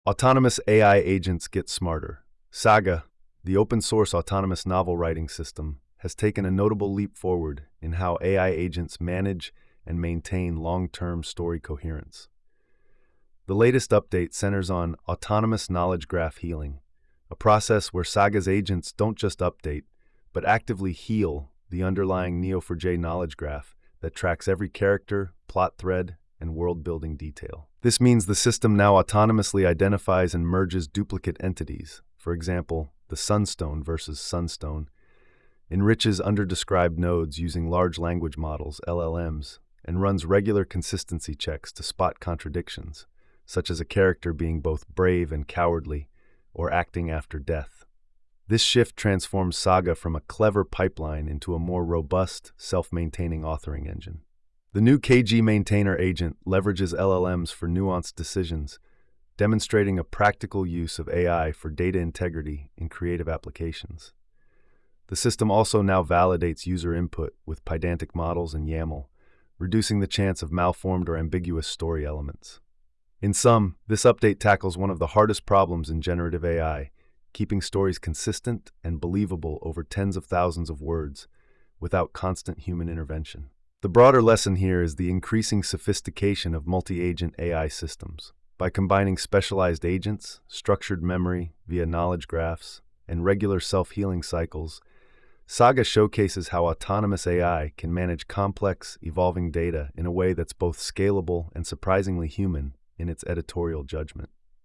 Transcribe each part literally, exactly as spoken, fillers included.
Autonomous A I agents get smarter. Saga, the open-source autonomous novel writing system, has taken a notable leap forward in how A I agents manage and maintain long-term story coherence. The latest update centers on autonomous knowledge graph healing, a process where Saga's agents don't just update, but actively heal the underlying N E O four j knowledge graph that tracks every character, plot thread, and world-building detail. This means the system now autonomously identifies and merges duplicate entities, for example, the Sunstone versus Sunstone, enriches underdescribed nodes using large language models, L L Ms, and runs regular consistency checks to spot contradictions, such as a character being both brave and cowardly, or acting after death. This shift transforms Saga from a clever pipeline into a more robust, self-maintaining authoring engine. The new K G Maintainer agent leverages L L Ms for nuanced decisions, demonstrating a practical use of A I for data integrity in creative applications. The system also now validates user input with Pydantic models and YAML, reducing the chance of malformed or ambiguous story elements. In sum, this update tackles one of the hardest problems in generative A I, keeping stories consistent and believable over tens of thousands of words without constant human intervention. The broader lesson here is the increasing sophistication of multi-agent A I systems. By combining specialized agents, structured memory via knowledge graphs, and regular self-healing cycles, Saga showcases how autonomous A I can manage complex, evolving data in a way that's both scalable and surprisingly human in its editorial judgment.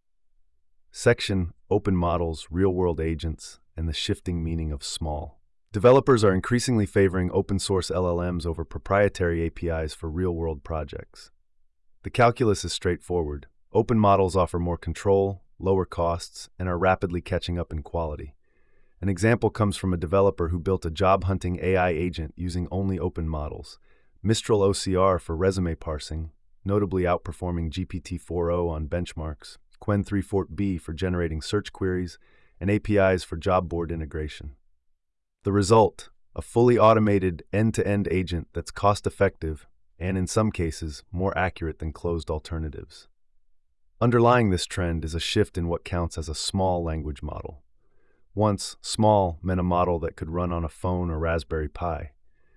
Section: Open Models, Real-World Agents, and the Shifting Meaning of Small. Developers are increasingly favoring open-source L L Ms over proprietary A P Is for real-world projects. The calculus is straightforward. Open models offer more control, lower costs, and are rapidly catching up in quality. An example comes from a developer who built a job-hunting A I agent using only open models, Mistral O C R for resume parsing, notably outperforming G P T four o on benchmarks, Qwen three Fort B for generating search queries, and A P Is for job board integration. The result, a fully automated end-to-end agent that's cost-effective and, in some cases, more accurate than closed alternatives. Underlying this trend is a shift in what counts as a small language model. Once, small meant a model that could run on a phone or Raspberry Pi.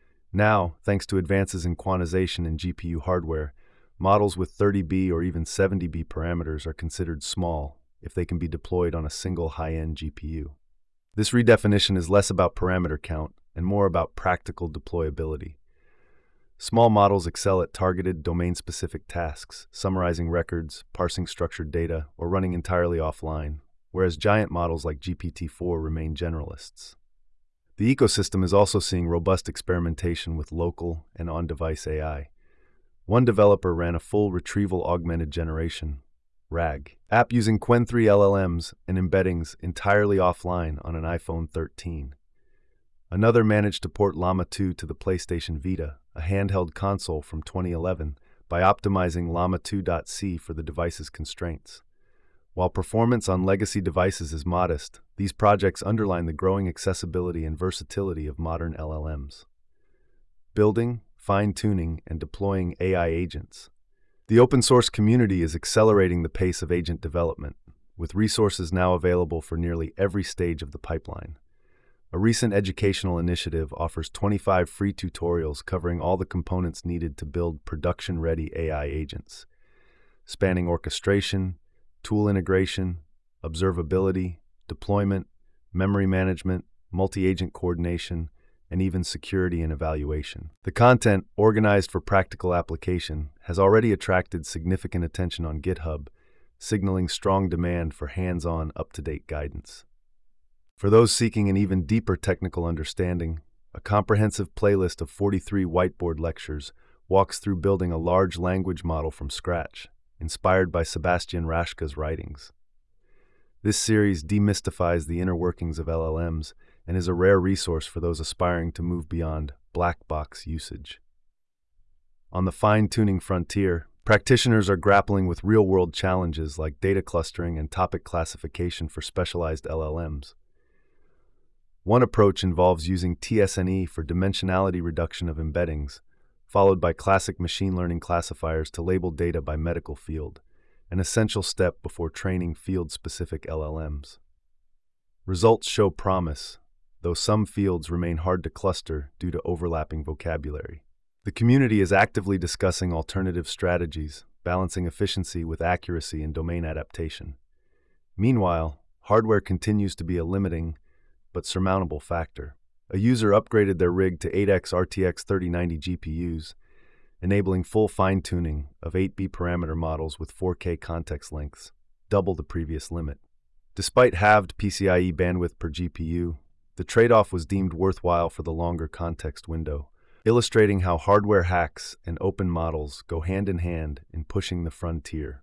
Now, thanks to advances in quantization and G P U hardware, models with thirty B or even seventy B parameters are considered small if they can be deployed on a single high-end G P U. This redefinition is less about parameter count and more about practical deployability. Small models excel at targeted, domain-specific tasks, summarizing records, parsing structured data, or running entirely offline, whereas giant models like G P T four remain generalists. The ecosystem is also seeing robust experimentation with local and on-device A I. One developer ran a full retrieval augmented generation, RAG, app using Qwen three L L Ms and embeddings entirely offline on an iPhone thirteen. Another managed to port Llama two to the PlayStation Vita, a handheld console from twenty eleven, by optimizing Llama two dot c for the device's constraints. While performance on legacy devices is modest, these projects underline the growing accessibility and versatility of modern L L Ms. Building, fine-tuning, and deploying A I agents. The open-source community is accelerating the pace of agent development, with resources now available for nearly every stage of the pipeline. A recent educational initiative offers twenty-five free tutorials covering all the components needed to build production-ready A I agents, spanning orchestration, tool integration, observability, deployment, memory management, multi-agent coordination, and even security and evaluation. The content, organized for practical application, has already attracted significant attention on GitHub, signaling strong demand for hands-on, up-to-date guidance. For those seeking an even deeper technical understanding, a comprehensive playlist of forty-three whiteboard lectures walks through building a large language model from scratch, inspired by Sebastian Rashka's writings. This series demystifies the inner workings of L L Ms and is a rare resource for those aspiring to move beyond black box usage. On the fine-tuning frontier, practitioners are grappling with real-world challenges like data clustering and topic classification for specialized L L Ms. One approach involves using T S N E for dimensionality reduction of embeddings, followed by classic machine learning classifiers to label data by medical field, an essential step before training field-specific L L Ms. Results show promise, though some fields remain hard to cluster due to overlapping vocabulary. The community is actively discussing alternative strategies, balancing efficiency with accuracy and domain adaptation. Meanwhile, hardware continues to be a limiting but surmountable factor. A user upgraded their rig to eight X R T X thirty ninety G P Us, enabling full fine-tuning of eight B parameter models with four K context lengths, double the previous limit. Despite halved P C I E bandwidth per G P U, the trade-off was deemed worthwhile for the longer context window, illustrating how hardware hacks and open models go hand in hand in pushing the frontier.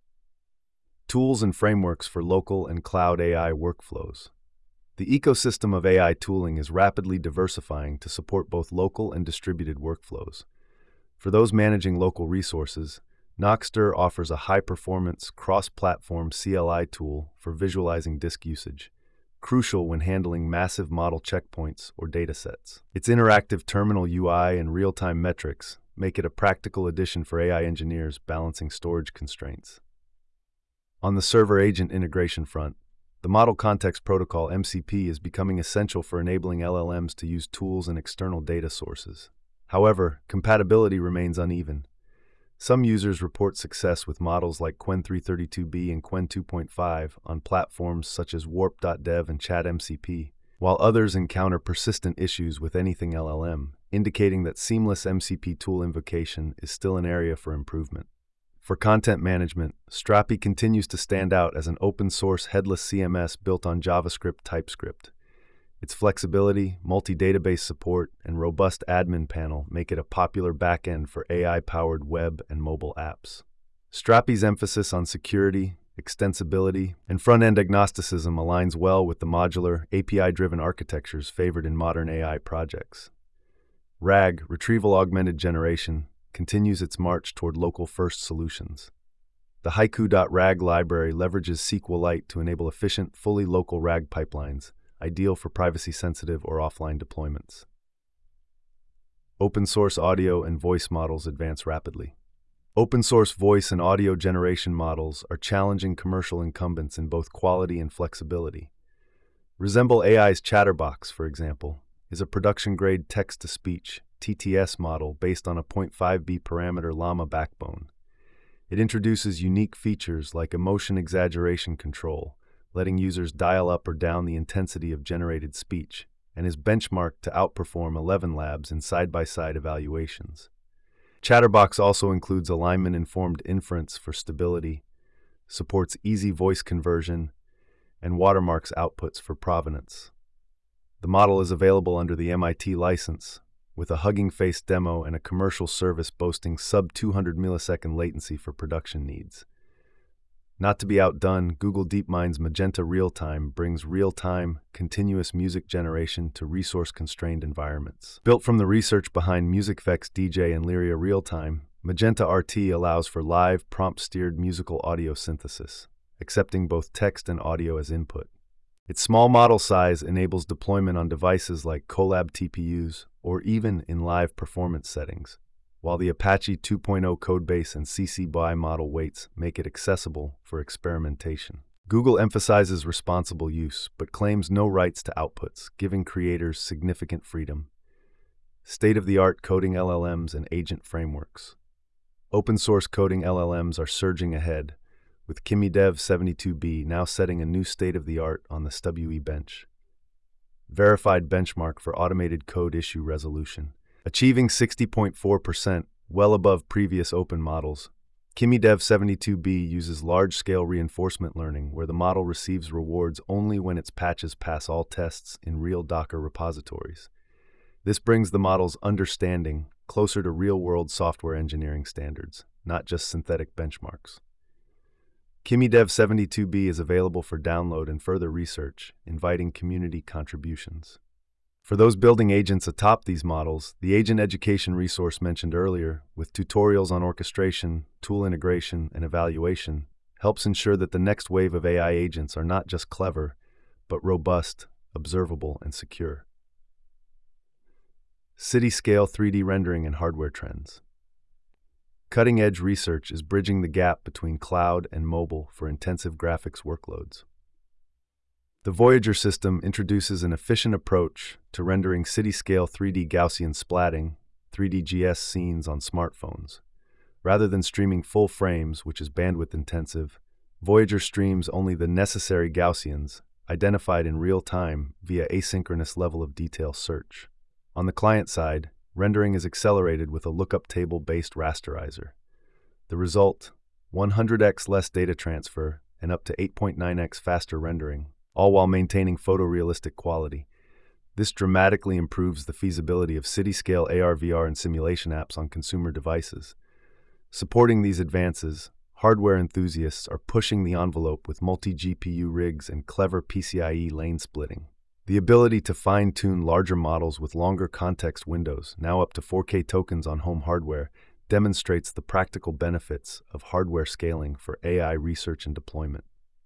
Tools and frameworks for local and cloud A I workflows. The ecosystem of A I tooling is rapidly diversifying to support both local and distributed workflows. For those managing local resources, Nockster offers a high-performance, cross-platform C L I tool for visualizing disk usage, crucial when handling massive model checkpoints or datasets. Its interactive terminal U I and real-time metrics make it a practical addition for A I engineers balancing storage constraints. On the server-agent integration front, the Model Context Protocol M C P is becoming essential for enabling L L Ms to use tools and external data sources. However, compatibility remains uneven. Some users report success with models like Qwen three thirty-two B and Qwen two point five on platforms such as warp dot dev and ChatMCP, while others encounter persistent issues with anything L L M, indicating that seamless M C P tool invocation is still an area for improvement. For content management, Strapi continues to stand out as an open-source headless C M S built on JavaScript TypeScript. Its flexibility, multi-database support, and robust admin panel make it a popular backend for A I-powered web and mobile apps. Strapi's emphasis on security, extensibility, and front-end agnosticism aligns well with the modular, A P I-driven architectures favored in modern A I projects. RAG, Retrieval Augmented Generation, continues its march toward local-first solutions. The Haiku dot rag library leverages SQLite to enable efficient, fully local RAG pipelines, ideal for privacy-sensitive or offline deployments. Open-source audio and voice models advance rapidly. Open-source voice and audio generation models are challenging commercial incumbents in both quality and flexibility. Resemble A I's Chatterbox, for example, is a production-grade text-to-speech T T S model based on a zero point five B parameter Llama backbone. It introduces unique features like emotion exaggeration control, letting users dial up or down the intensity of generated speech, and is benchmarked to outperform Eleven Labs in side-by-side evaluations. Chatterbox also includes alignment-informed inference for stability, supports easy voice conversion, and watermarks outputs for provenance. The model is available under the M I T license, with a Hugging Face demo and a commercial service boasting sub two hundred millisecond latency for production needs. Not to be outdone, Google DeepMind's Magenta Realtime brings real-time, continuous music generation to resource-constrained environments. Built from the research behind MusicFX D J and Lyria Realtime, Magenta R T allows for live, prompt-steered musical audio synthesis, accepting both text and audio as input. Its small model size enables deployment on devices like Colab T P Us or even in live performance settings, while the Apache two point oh codebase and C C B Y model weights make it accessible for experimentation. Google emphasizes responsible use, but claims no rights to outputs, giving creators significant freedom. State-of-the-art coding L L Ms and agent frameworks. Open-source coding L L Ms are surging ahead, with KimiDev seventy-two B now setting a new state-of-the-art on the S W E bench. Verified benchmark for automated code issue resolution. Achieving sixty point four percent, well above previous open models, KimiDev seventy-two B uses large-scale reinforcement learning where the model receives rewards only when its patches pass all tests in real Docker repositories. This brings the model's understanding closer to real-world software engineering standards, not just synthetic benchmarks. KimiDev seventy-two B is available for download and further research, inviting community contributions. For those building agents atop these models, the agent education resource mentioned earlier, with tutorials on orchestration, tool integration, and evaluation, helps ensure that the next wave of A I agents are not just clever, but robust, observable, and secure. City-scale three D rendering and hardware trends. cutting-edge research is bridging the gap between cloud and mobile for intensive graphics workloads. The Voyager system introduces an efficient approach to rendering city-scale three D Gaussian splatting, three D G S scenes on smartphones. Rather than streaming full frames, which is bandwidth-intensive, Voyager streams only the necessary Gaussians, identified in real time via asynchronous level of detail search. On the client side, rendering is accelerated with a lookup table-based rasterizer. The result, one hundred x less data transfer and up to eight point nine x faster rendering, all while maintaining photorealistic quality. This dramatically improves the feasibility of city-scale A R V R and simulation apps on consumer devices. Supporting these advances, hardware enthusiasts are pushing the envelope with multi-G P U rigs and clever P C I E lane splitting. The ability to fine-tune larger models with longer context windows, now up to four K tokens on home hardware, demonstrates the practical benefits of hardware scaling for A I research and deployment.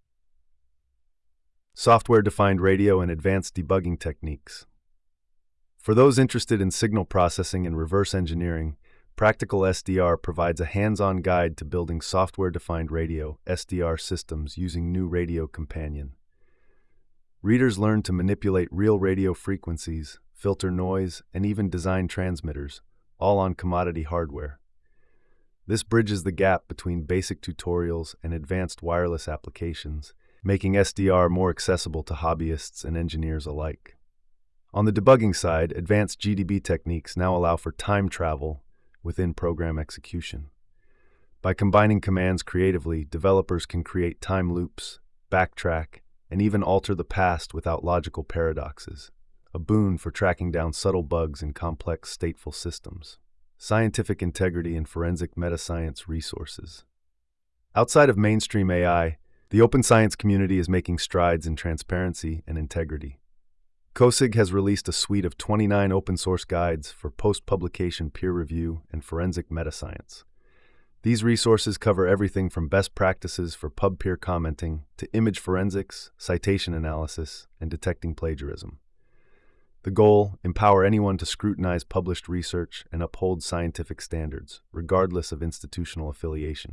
Software-defined radio and advanced debugging techniques. For those interested in signal processing and reverse engineering, Practical S D R provides a hands-on guide to building software-defined radio S D R systems using New Radio Companion. Readers learn to manipulate real radio frequencies, filter noise, and even design transmitters, all on commodity hardware. This bridges the gap between basic tutorials and advanced wireless applications, making S D R more accessible to hobbyists and engineers alike. On the debugging side, advanced G D B techniques now allow for time travel within program execution. By combining commands creatively, developers can create time loops, backtrack, and even alter the past without logical paradoxes, a boon for tracking down subtle bugs in complex stateful systems. Scientific integrity and forensic metascience resources. Outside of mainstream A I, the open science community is making strides in transparency and integrity. COSIG has released a suite of twenty-nine open-source guides for post-publication peer review and forensic metascience. These resources cover everything from best practices for pub-peer commenting to image forensics, citation analysis, and detecting plagiarism. The goal: empower anyone to scrutinize published research and uphold scientific standards, regardless of institutional affiliation.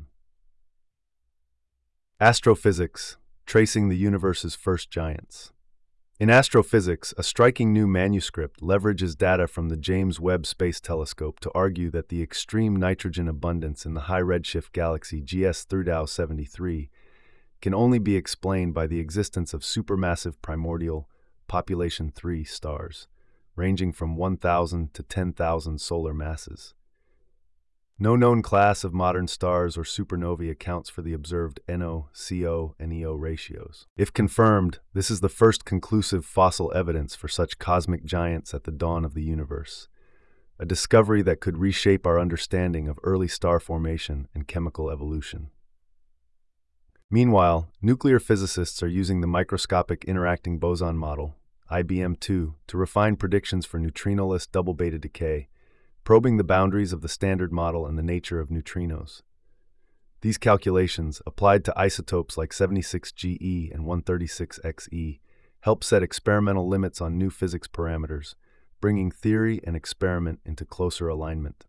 Astrophysics, tracing the universe's first giants. In astrophysics, a striking new manuscript leverages data from the James Webb Space Telescope to argue that the extreme nitrogen abundance in the high-redshift galaxy G S three D A U seventy-three can only be explained by the existence of supermassive primordial population three stars, ranging from one thousand to ten thousand solar masses. No known class of modern stars or supernovae accounts for the observed N O, C O, and E O ratios. If confirmed, this is the first conclusive fossil evidence for such cosmic giants at the dawn of the universe, a discovery that could reshape our understanding of early star formation and chemical evolution. Meanwhile, nuclear physicists are using the microscopic interacting boson model, I B M two, to refine predictions for neutrinoless double beta decay, probing the boundaries of the Standard Model and the nature of neutrinos. These calculations, applied to isotopes like seventy-six G E and one thirty-six X E, help set experimental limits on new physics parameters, bringing theory and experiment into closer alignment.